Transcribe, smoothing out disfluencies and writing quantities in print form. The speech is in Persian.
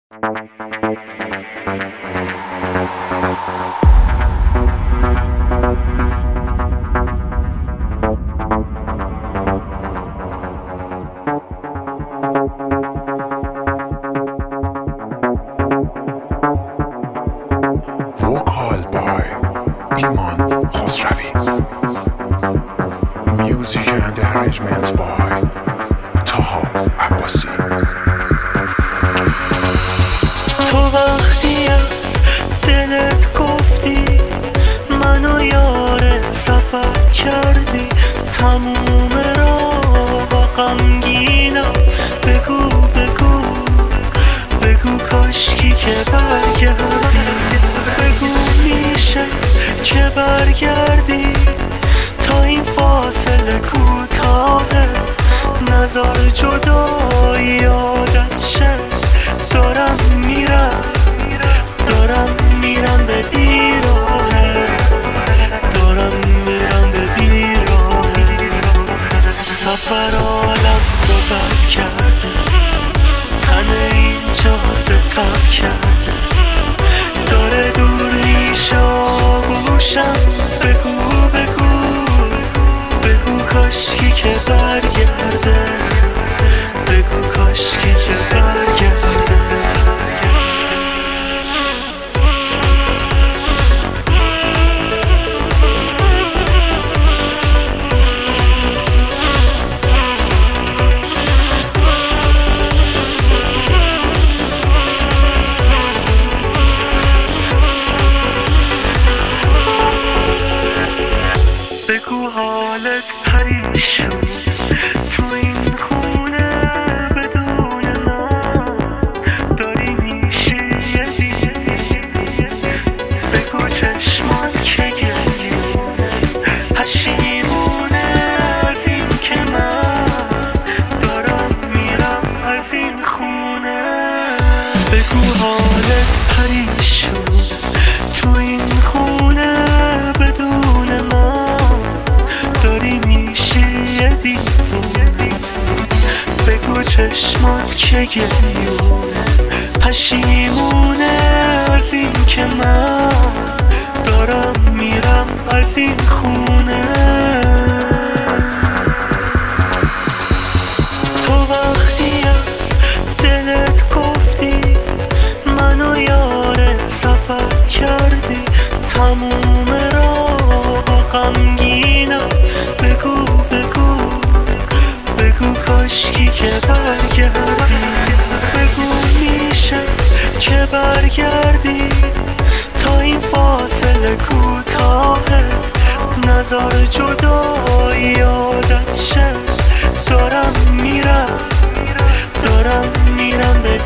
Vocal by Iman Khosravi. Music and arrangements by Taha Abbasi. تو وقتی از دلت گفتی منو یار سفر کردی، تموم راه با غمگینم. بگو بگو بگو کاشکی که برگردی، بگو میشه که برگردی. تا این فاصله کوتاهه، نظر جدایی یادت شه. دارم میرم به بیراهه، دارم میرم به بیراهه. سفر عالم رو بد کرده، تن این جاده تب کرده. داره دور میشه آغوشم. بگو بگو بگو کاشکی که برگرده، بگو کاشکی که برگرده. بگو حالت پریشون تو این خونه بدون من داری میشی یه دیگه. بگو چشمات که گریونه پشیمونه از این که من دارم میرم از این خونه. بگو حالت پریشون تو این خونه بدون من داری میشی یه دیوونه. بگو چشمات که گریونه پشیمونه از این که من دارم میرم از این خونه. تو وقتی از دلت گفتی منو یار سفر کردی، تموم راه با غمگینم. بگو بگو بگو کاشکی که برگردی، بگو میشه که برگردی. تا این فاصله کوتاهه، نظر جدایی یادت شه. دارم میرم به